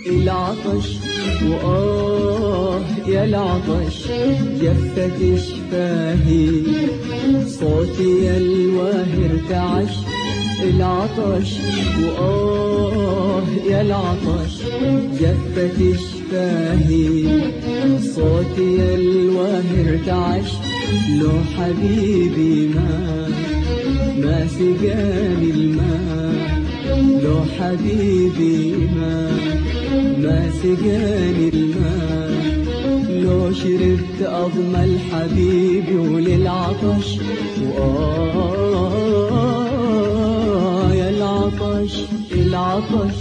العطش يا العطش جفت شفاهي صوتي يا الواهي ارتعش العطش يا العطش جفت شفاهي صوتي يا الواهي ارتعش لو حبيبي ما سقاني الماء لو حبيبي ما سقاني الماء لو شربت أضمى حبيبي وللعطش يا العطش العطش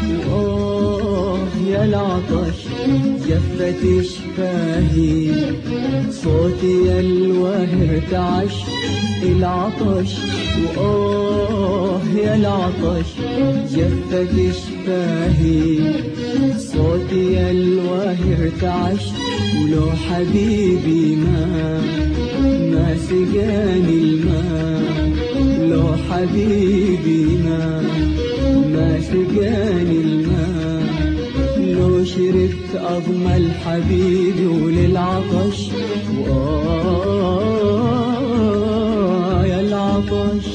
يا العطش جفت شفاهي صوتي يا الواهي ارتعش العطش يا العطش جفت شفاهي صوتي يا الواهي ارتعش ولو حبيبي ما سقاني الماء لو حبيبي ما سقاني الماء لو شربت أضمى الحبيب وللعطش يا العطش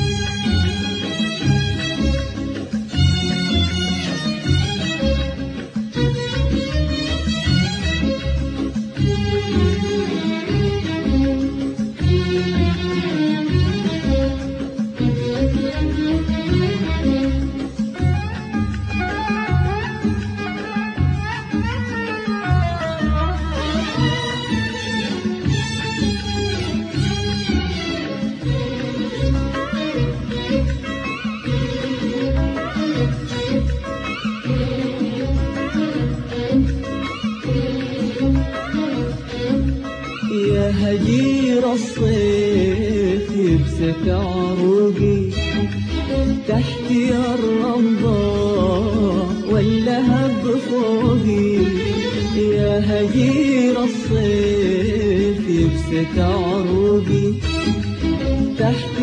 يا هجير الصيف يبسك عروقي تحت الرمضاء واللهب فوقي يا هجير الصيف يبسك عروقي تحت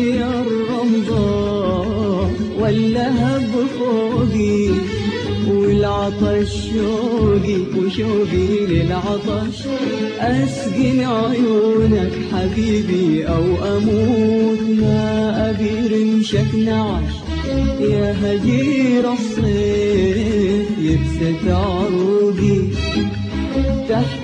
الرمضاء واللهب فوقي والعطش شوقي وشوقي للعطش أسقن عيونك حبيبي أو أموت ما أبي رمشك نعش يا هجير الصيف يبسط عروقي تحت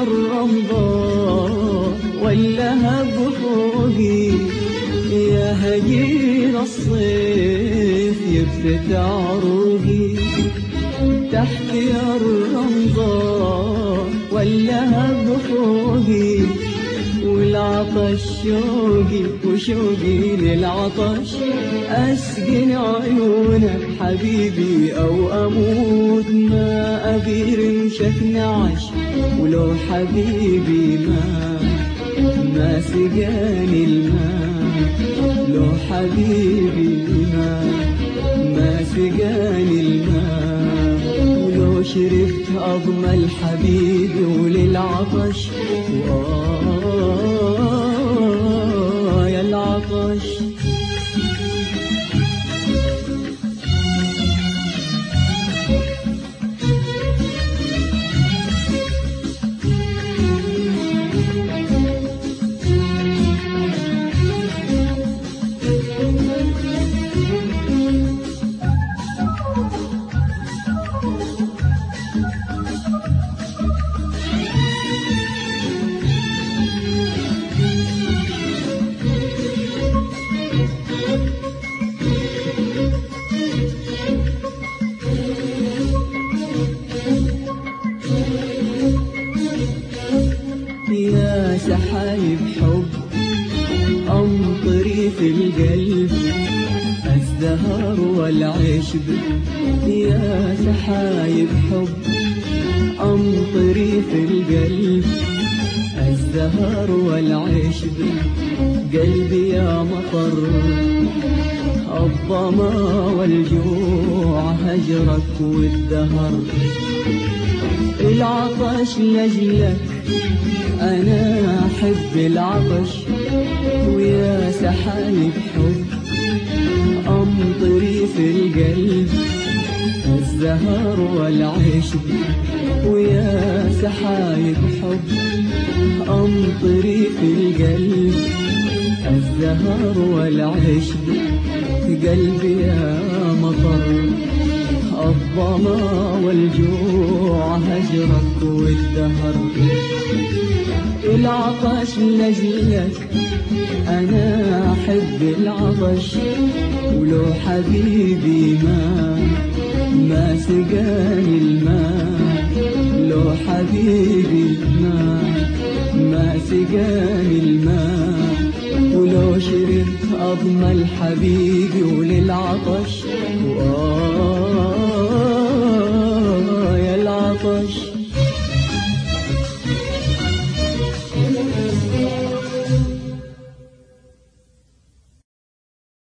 الرمضاء واللهب فوقي يا هجير الصيف يبسط عروقي تحت الرمضاء واللهب فوقي والعطش شوقي وشوقي للعطش أسقن عيونك حبيبي أو أموت ما أبي رمشك نعش ولو حبيبي ما سقاني الماء لو حبيبي ما سقاني الماء ولو شربت أضمى الحبيب وللعطش يا العطش يا سحايب حب أمطري في القلب الزهر والعشب يا سحايب حب أمطري في القلب الزهر والعشب قلبي يا مطر الظما والجوع هجرك والدهر العطش لجلك أنا أحب العطش ويا سحايب حب أمطري في القلب الزهر والعشق ويا سحايب حب أمطري في القلب. الزهر والعشق قلبي يا مطر، الظما والجوع هجرك والدهر. العطش لجلك أنا أحب العطش، ولو حبيبي ما سقاني الماء، لو حبيبي ما سقاني الماء، ولو شربت أضمى الحبيب وللعطش يا العطش.